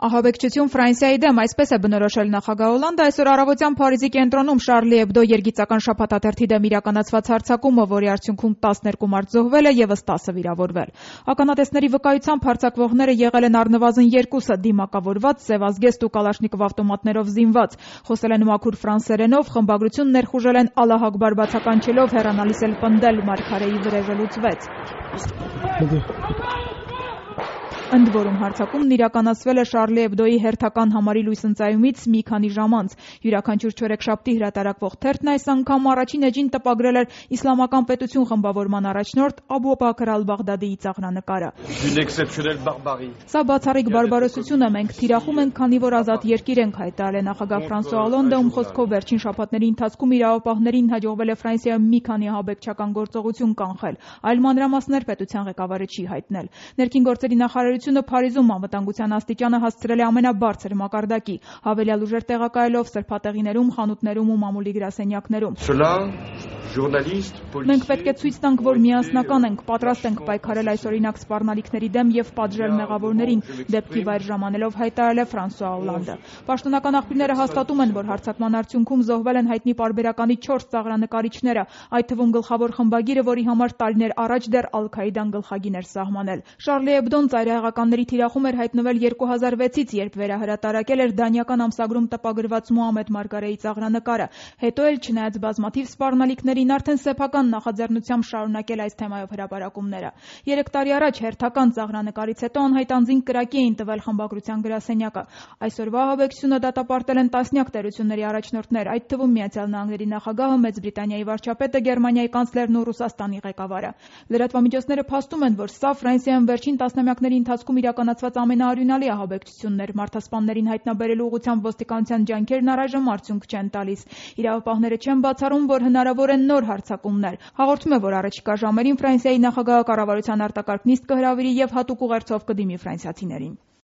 Ահաբեկչություն Ֆրանսիայի դեմ, այսպես է բնորոշել նախագահ Օլանդը այսօր առավոտյան Փարիզի կենտրոնում Շարլի Էբդո երգիծական շաբաթաթերթի դեմ իրականացված հարձակումը, որի արդյունքում 12 մարդ զոհվել է, ևս 10-ը վիրավորվել։ Ականատեսների վկայությամբ հարձակվողները եղել են առնվազն 2-ը դիմակավորված, սևազգեստ ու կալաշնիկով ավտոմատներով զինված։ Խոսել են մաքուր ֆրանսերենով, խմբագրություն ներխուժել են Ալլահ Ակբար բացականչելով, հեռանալիս էլ պնդել մարգարեի վրեժելուց վեց։ Ընդ որում հարձակումն իրականացվել է Շարլի Էբդոյի հերթական համարի լույսընծայումից մի քանի ժամ անց։ Յուրաքանչյուր չորեքշաբթի հրատարակվող թերթն այս անգամ առաջին էջին տպագրել էր Իսլամական պետություն խմբավորման առաջնորդ Աբու Բաքր ալ-Բաղդադիի ծաղրանկարը։ Սա բացառիկ բարբարոսություն է, մենք թիրախում ենք, քանի որ ազատ երկիր ենք, հայտարարել է նախագահ Ֆրանսուଆ Օլանդը, ում խոսքով վերջին շաբաթների ընթացքում իրավապահներին հաջողվել է Ֆրանսիայում մի քանի ահաբեկչական գործողություն կանխել։ Այլ մանրամասներ պետության ղեկավարը չի հայտնել։ Ներքին գործերի նախարարությունը Փարիզում անվտանգության աստիճանը հասցրել է ամենաբարձր մակարդակի, հավելյալ ուժեր տեղակայելով սրբատեղիներում, խանութներում ու մամուլի գրասենյակներում։ Մենք պետք է ցույց տանք, որ միասնական ենք, պատրաստ ենք պայքարել այս օրինակ սպառնալիքների դեմ եւ պատժել մեղավորներին, դեպքի վայր ժամանելով հայտարարել է Ֆրանսուଆ Օլանդը։ Պաշտոնական աղբյուրները հաստատում են, որ հարձակման արդյունքում զոհվել են հայտնի պարբերականի 4 ծաղրանկարիչները, այդ թվում գլխավոր խմբագիրը, որի համար տարիներ առաջ դեռ Ալ-Քաիդան գլխագին էր սահմանել։ Շարլի Էբդոն ծայրահեղականների թիրախում էր հայտնվել 2006-ից, երբ վերահրատարակել էր դանիական ամսագրում տպագրված Մուհամմեդ Մարգարեի ծաղրանկարը։ Հետո էլ, չնայած բազմաթիվ սպառնալիքներին, արդեն սեփական նախաձեռնությամբ շարունակել այս թեմայով հրապարակումները։ 3 տարի առաջ հերթական ծաղրանկարից հետո անհայտ անձին կրակի էին տվել խմբագրության գրասենյակը։ Այսօրվա ահաբեկչությունը դատապարտել են տասնյակ տերությունների առաջնորդներ, այդ թվում Միացյալ Նահանգների նախագահը, Մեծ Բրիտանիայի վարչապետը, Գերմանիայի կանցլերն ու Ռուսաստանի ղեկավարը։ Լրատվամիջոցները փաստում են, որ սա Ֆրանսիայում վերջին տասնամյակների ընթացքում իրականացված ամենաարյունալի ահաբեկչությունն էր։ Մարդասպաններին հայտնաբերելու ուղղությամբ ոստիկանության ջանքերն առայժմ արդյունք չեն տալիս։ Իրավապահները չեն բացառում, որ հնարավոր են նոր հարձակումներ։ Հաղորդում է, որ առաջիկա ժամերին Ֆրանսիայի նախագահը կառավարության արտակարգ նիստ կհրավիրի եւ հատուկ ուղերձով կդիմի ֆրանսիացիներին։